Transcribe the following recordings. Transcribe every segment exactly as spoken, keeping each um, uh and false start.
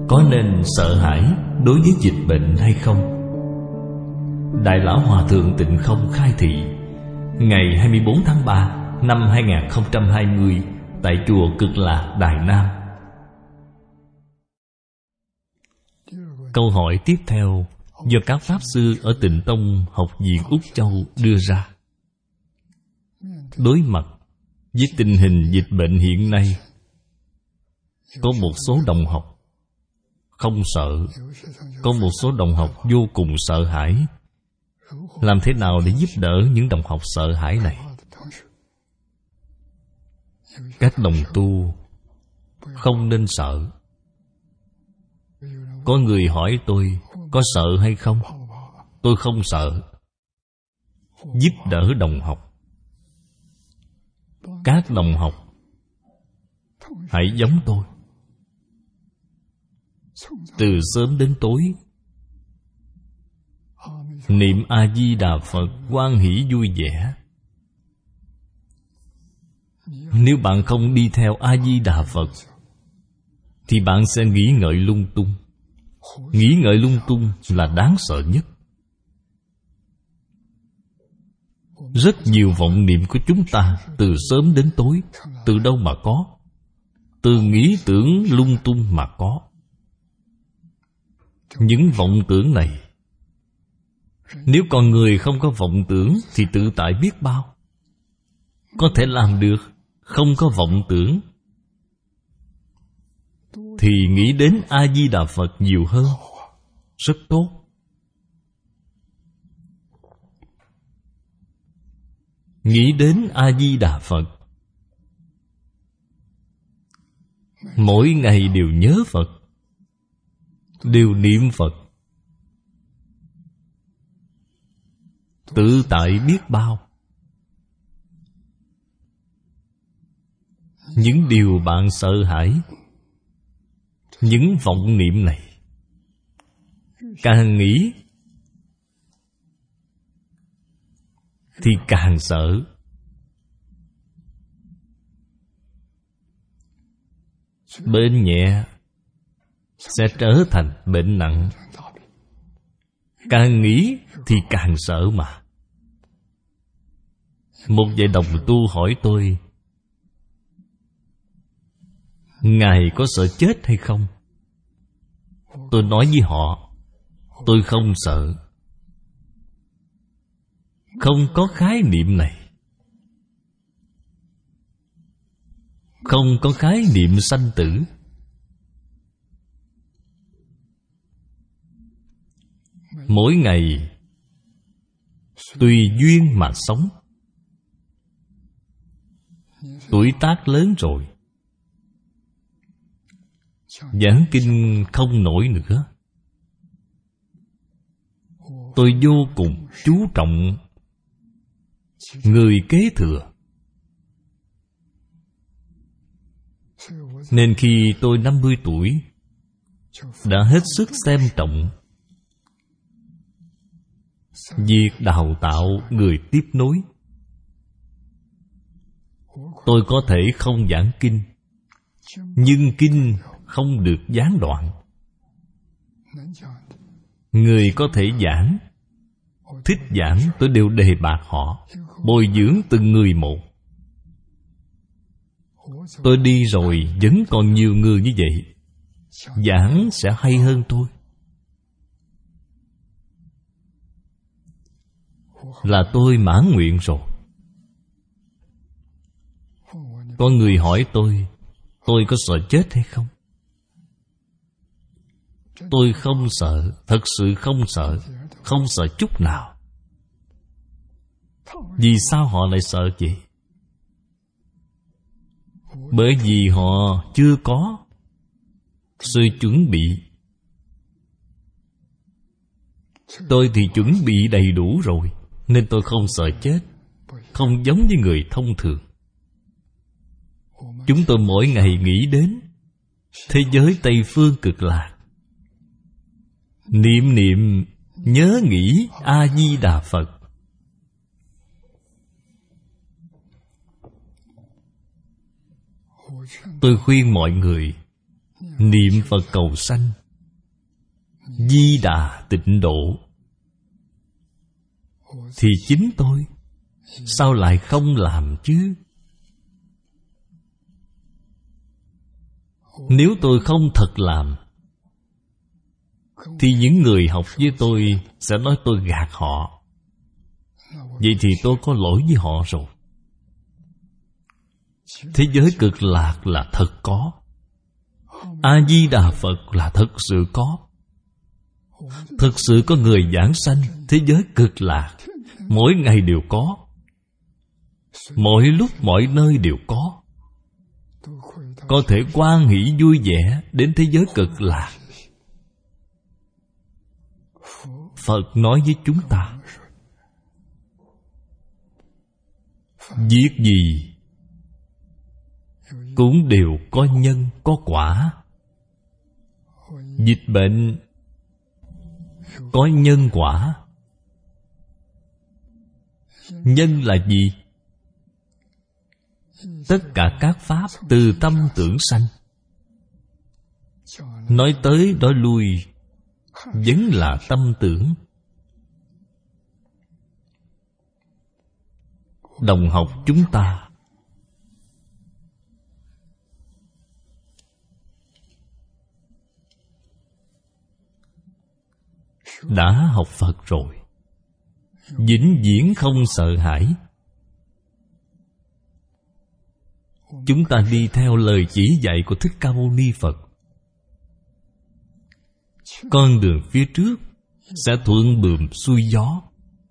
có nên sợ hãi đối với dịch bệnh hay không? Đại Lão Hòa Thượng Tịnh Không khai thị ngày hai mươi bốn tháng ba năm hai nghìn không trăm hai mươi tại chùa Cực Lạc, Đài Nam. Câu hỏi tiếp theo do các Pháp Sư ở Tịnh Tông Học viện Úc Châu đưa ra. Đối mặt với tình hình dịch bệnh hiện nay, có một số đồng học không sợ, có một số đồng học vô cùng sợ hãi. Làm thế nào để giúp đỡ những đồng học sợ hãi này? Các đồng tu không nên sợ. Có người hỏi tôi có sợ hay không? Tôi không sợ. Giúp đỡ đồng học. Các đồng học hãy giống tôi, từ sớm đến tối niệm A-di-đà Phật, hoan hỷ vui vẻ. Nếu bạn không đi theo A-di-đà Phật thì bạn sẽ nghĩ ngợi lung tung. Nghĩ ngợi lung tung là đáng sợ nhất. Rất nhiều vọng niệm của chúng ta từ sớm đến tối, từ đâu mà có? Từ nghĩ tưởng lung tung mà có. Những vọng tưởng này, nếu con người không có vọng tưởng thì tự tại biết bao. Có thể làm được không có vọng tưởng thì nghĩ đến A-di-đà Phật nhiều hơn. Rất tốt. Nghĩ đến A-di-đà Phật, mỗi ngày đều nhớ Phật, đều niệm Phật, tự tại biết bao. Những điều bạn sợ hãi, những vọng niệm này, càng nghĩ thì càng sợ. Bệnh nhẹ sẽ trở thành bệnh nặng. Càng nghĩ thì càng sợ mà. Một vị đồng tu hỏi tôi, Ngài có sợ chết hay không? Tôi nói với họ, tôi không sợ. Không có khái niệm này. Không có khái niệm sanh tử. Mỗi ngày tùy duyên mà sống. Tuổi tác lớn rồi, giảng kinh không nổi nữa. Tôi vô cùng chú trọng người kế thừa. Nên khi tôi năm mươi tuổi đã hết sức xem trọng việc đào tạo người tiếp nối. Tôi có thể không giảng kinh, nhưng kinh không được gián đoạn. Người có thể giảng, thích giảng, tôi đều đề bạt họ, bồi dưỡng từng người một. Tôi đi rồi vẫn còn nhiều người như vậy, giảng sẽ hay hơn tôi. Là tôi mãn nguyện rồi. Có người hỏi tôi, tôi có sợ chết hay không? Tôi không sợ, thật sự không sợ, không sợ chút nào. Vì sao họ lại sợ vậy? Bởi vì họ chưa có sự chuẩn bị. Tôi thì chuẩn bị đầy đủ rồi, nên tôi không sợ chết. Không giống như người thông thường. Chúng tôi mỗi ngày nghĩ đến thế giới Tây Phương Cực Lạc, niệm niệm nhớ nghĩ A-di-đà Phật. Tôi khuyên mọi người niệm Phật cầu sanh, Di Đà tịnh độ, thì chính tôi sao lại không làm chứ? Nếu tôi không thật làm, thì những người học với tôi sẽ nói tôi gạt họ. Vậy thì tôi có lỗi với họ rồi. Thế giới cực lạc là thật có, A-di-đà Phật là thật sự có. Thực sự có người giảng sanh thế giới cực lạc, mỗi ngày đều có, mỗi lúc mọi nơi đều có. Có thể hoan hỷ vui vẻ đến thế giới cực lạc. Phật nói với chúng ta, việc gì cũng đều có nhân có quả. Dịch bệnh có nhân quả. Nhân là gì? Tất cả các pháp từ tâm tưởng sanh. Nói tới nói lui vẫn là tâm tưởng. Đồng học chúng ta đã học Phật rồi, vĩnh viễn không sợ hãi. Chúng ta đi theo lời chỉ dạy của Thích Ca Mâu Ni Phật. Con đường phía trước sẽ thuận buồm xuôi gió.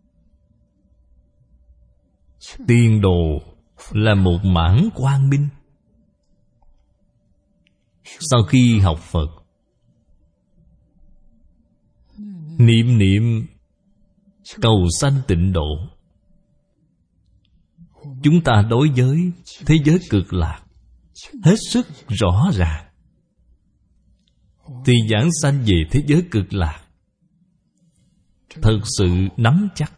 Tiền đồ là một mảng quang minh. Sau khi học Phật, niệm niệm cầu sanh tịnh độ, chúng ta đối với thế giới cực lạc hết sức rõ ràng. Thì giảng sanh về thế giới cực lạc thật sự nắm chắc.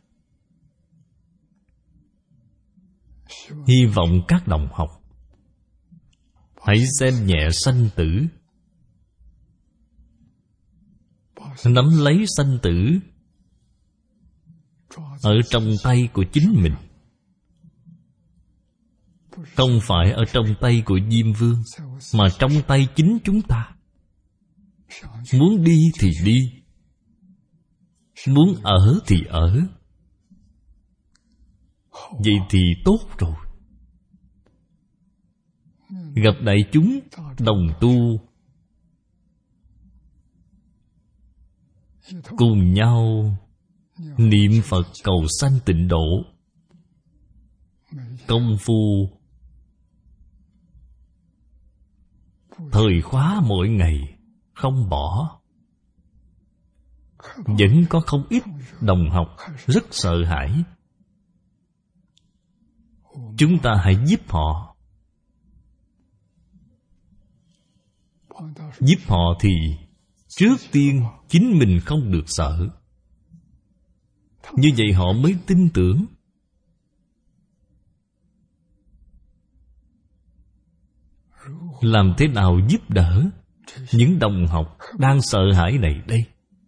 Hy vọng các đồng học hãy xem nhẹ sanh tử, nắm lấy sanh tử ở trong tay của chính mình, không phải ở trong tay của Diêm Vương, mà trong tay chính chúng ta. Muốn đi thì đi, muốn ở thì ở. Vậy thì tốt rồi. Gặp đại chúng đồng tu, cùng nhau niệm Phật cầu sanh tịnh độ, công phu thời khóa mỗi ngày không bỏ. Vẫn có không ít đồng học rất sợ hãi. Chúng ta hãy giúp họ. Giúp họ thì trước tiên chính mình không được sợ. Như vậy họ mới tin tưởng. Làm thế nào giúp đỡ những đồng học đang sợ hãi này đây?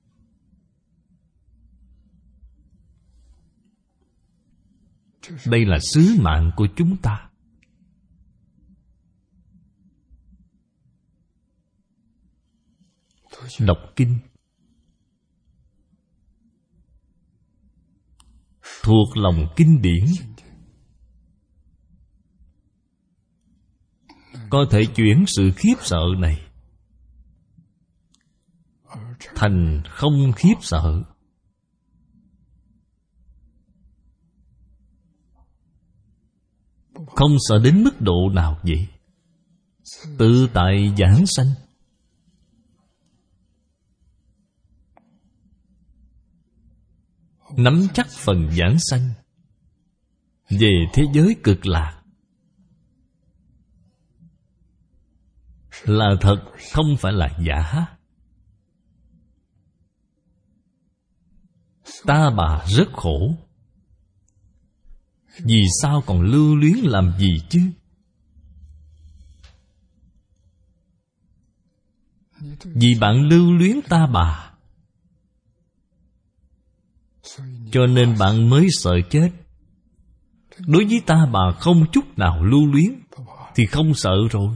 Đây là sứ mạng của chúng ta. Đọc kinh, thuộc lòng kinh điển, có thể chuyển sự khiếp sợ này thành không khiếp sợ. Không sợ đến mức độ nào vậy? Tự tại giảng sanh. Nắm chắc phần giảng sanh về thế giới cực lạc là thật, không phải là giả. Ta bà rất khổ, vì sao còn lưu luyến làm gì chứ? Vì bạn lưu luyến ta bà, cho nên bạn mới sợ chết. Đối với ta bà không chút nào lưu luyến thì không sợ rồi.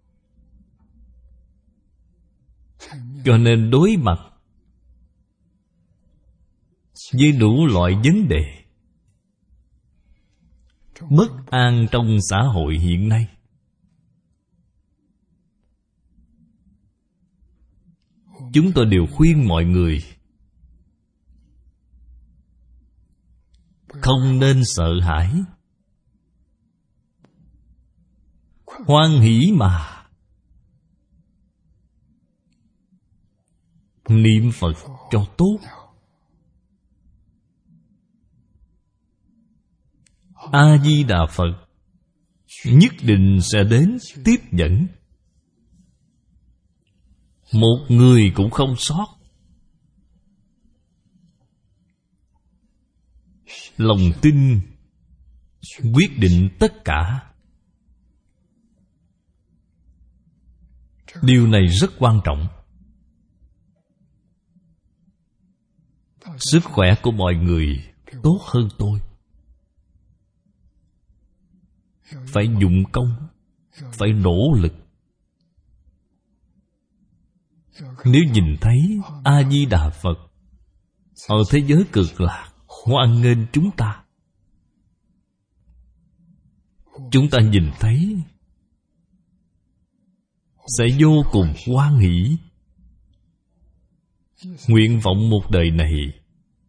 Cho nên đối mặt với đủ loại vấn đề bất an trong xã hội hiện nay, chúng tôi đều khuyên mọi người không nên sợ hãi, hoan hỷ mà niệm Phật cho tốt. A-di-đà Phật nhất định sẽ đến tiếp dẫn, một người cũng không sót. Lòng tin quyết định tất cả. Điều này rất quan trọng. Sức khỏe của mọi người tốt hơn tôi, phải dụng công, phải nỗ lực. Nếu nhìn thấy A-di-đà Phật ở thế giới cực lạc hoan nghênh chúng ta, chúng ta nhìn thấy sẽ vô cùng hoan hỷ. Nguyện vọng một đời này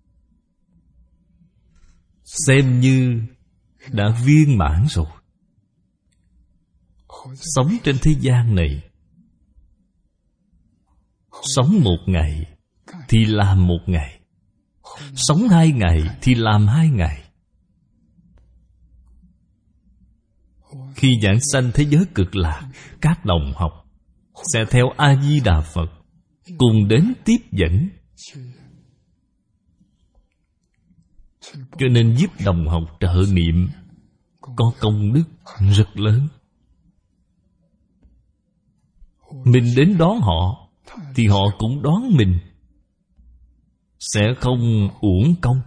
xem như đã viên mãn rồi. Sống trên thế gian này, sống một ngày thì làm một ngày, sống hai ngày thì làm hai ngày. Khi giảng sanh thế giới cực lạc, các đồng học sẽ theo A-di-đà Phật cùng đến tiếp dẫn. Cho nên giúp đồng học trợ niệm có công đức rất lớn. Mình đến đón họ thì họ cũng đón mình, sẽ không uổng công.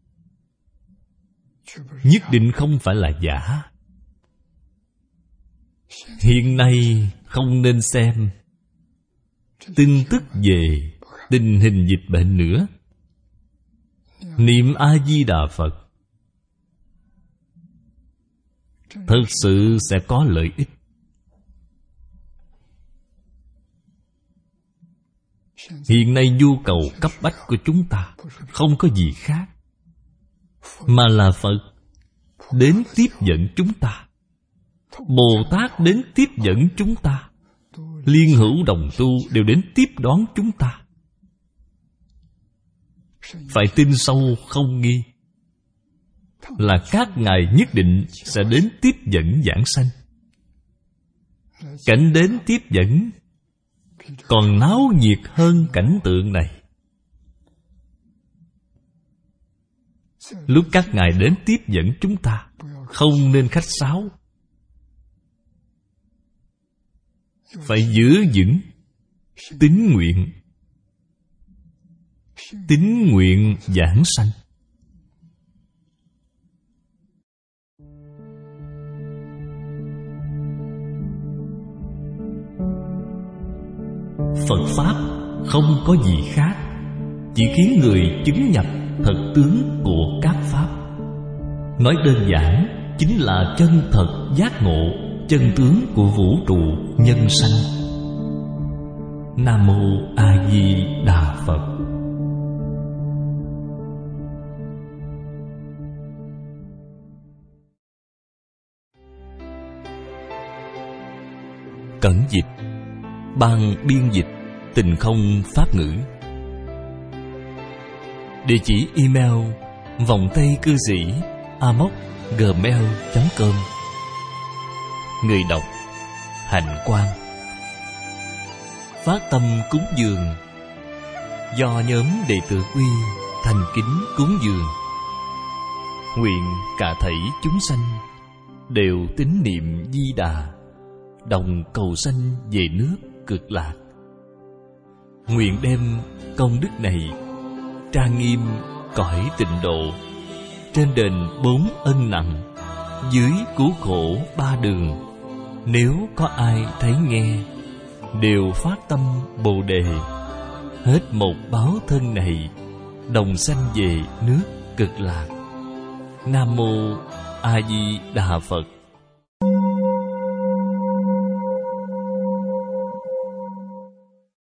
Nhất định không phải là giả. Hiện nay không nên xem tin tức về tình hình dịch bệnh nữa. Niệm A-di-đà Phật thật sự sẽ có lợi ích. Hiện nay nhu cầu cấp bách của chúng ta không có gì khác, mà là Phật đến tiếp dẫn chúng ta, Bồ Tát đến tiếp dẫn chúng ta, liên hữu đồng tu đều đến tiếp đón chúng ta. Phải tin sâu không nghi là các ngài nhất định sẽ đến tiếp dẫn giảng sanh. Cảnh đến tiếp dẫn còn náo nhiệt hơn cảnh tượng này. Lúc các ngài đến tiếp dẫn chúng ta, không nên khách sáo, phải giữ vững tín nguyện, tín nguyện giảng sanh. Phật Pháp không có gì khác, chỉ khiến người chứng nhập thật tướng của các Pháp. Nói đơn giản chính là chân thật giác ngộ chân tướng của vũ trụ nhân sanh. Nam Mô A Di Đà Phật. Cẩn dịch Ban biên dịch Tình Không Pháp Ngữ. Địa chỉ email vòng tay cư sĩ a m o c gmail chấm com. Người đọc Hạnh Quang. Phát tâm cúng dường do nhóm đệ tử Uy thành kính cúng dường. Nguyện cả thảy chúng sanh đều tín niệm Di Đà, đồng cầu sanh về nước Cực Lạc. nguyện đem công đức này trang nghiêm cõi tịnh độ, trên đền bốn ân nặng, dưới cứu khổ ba đường. Nếu có ai thấy nghe, đều phát tâm Bồ Đề, hết một báo thân này, đồng sanh về nước Cực Lạc. Nam mô A Di Đà Phật.